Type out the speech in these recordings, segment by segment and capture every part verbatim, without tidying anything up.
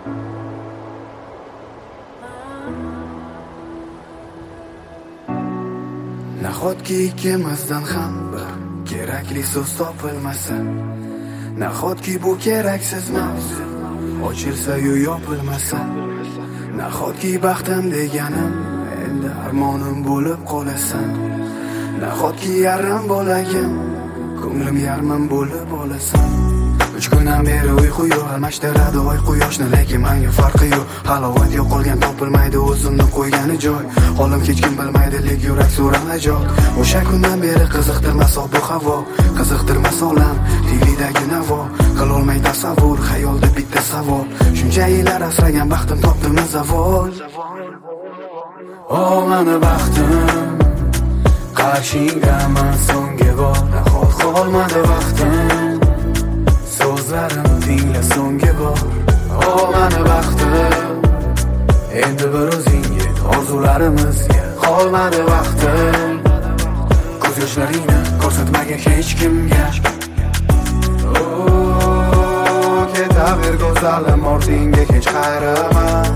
Nahotki ikkimizdan ham bir kerakli so'z topilmasa, nahotki bu keraksiz mavzu ochilsa-yu yopilmasa, nahotki baxtim deganim endi armonim bo'lib qolasan, nahotki yarim bo'lagim ko'nglim yarmim bo'lib olasan. Uch kundan beri uyqu yo'q, almashtiradi oy quyoshni, lekin menga farqi yo'q. Halovat yo'qolgan topilmaydi o'zimni qo'ygani joy. Holim hech kim bilmaydi, lek yurak so'ramajot. O'sha kundan beri qiziqtirmas bu havo, qiziqtirmas olam, T V'dagi navo. Qilolmay tasavvur, xayolda bitta savol. Shuncha yillar asragan baxtim topdimmi zavol? O meni baxtim, qarshingdaman so'nggi bor. Nahot qolmadi vaqtim, so'zlarim tingla so'nggi bor. O meni baxtim, endi bir o'zing yet, orzularimizga qolmadi vaqtim. Ko'z yoshlaringni ko'rsatmagan hech kimga. O ketaver go'zalim, ortingga hech qayraman.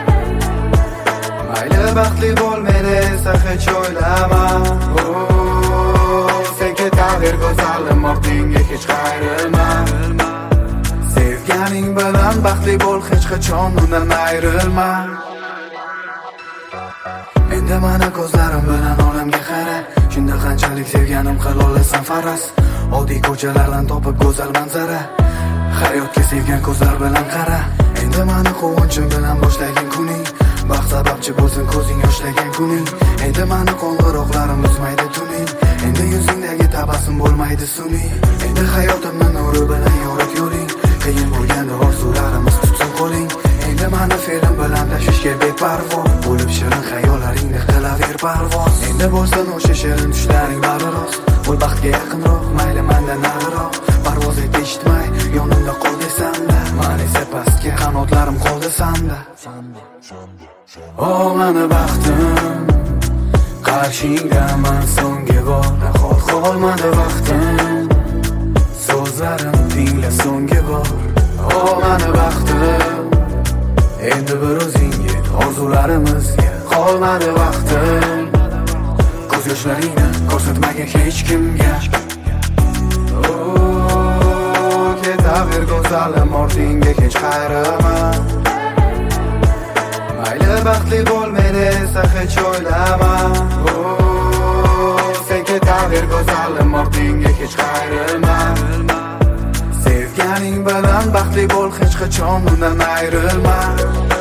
Mayli baxtli bo'l, meni esa hech o'ylama. O sen ketaver go'zalim, ortingga hech qayrilma. Sevganing bilan baxtli bo'l, hech qachon undan ayrilma. Endi mana ko'zlarim bilan olamga qara, shunda qanchalik sevganim qila olasan faraz. Oddiy ko'chalardan topib go'zal manzara, hayotga sevgan ko'zlar bilan qara. Endi mana quvonchim bilan boshlagan kuning, baxt sababchi bo'lsin ko'zing yoshlagan kuning. Endi mana qo'ng'iroqlarim uzmaydi tuning, endi yuzingdagi tabassum bo'lmaydi sun'iy. Endi hayotimni nuri bilan yo'riq yo'ling, qiyin bo'lganda orzularimiz tutsin qo'ling. Endi mani fe'lim bilan tashvishga beparvo bo'lib, shirin xayollaringda qilaver parvoz. Endi bo'lsin o'sha shirin tushlaring bari rost, bo'l baxtga yaqinroq, mayli mendan nariroq. Parvoz et eshitmay, yonimda qol desam-da, men esa pastga qanotlarim qoldi sanda. O meni baxtim, qarshingdaman so'nggi bor. Nahot qolmadi vaqtim, so'zlarim tingla so'nggi bor. O meni baxtim, endi bir o'zing yet, orzularimizga qolmadi vaqtim. Ko'z yoshlaringni ko'rsatmagan hech kimga. O ketaver go'zalim, ortingga hech qayrama. Mayli baxtli bo'l, meni esa hech o'ylama. O sen ketaver go'zalim, ortingga hech qayrilma. Sevganing bilan baxtli bo'l, hech qachon undan ayrilma.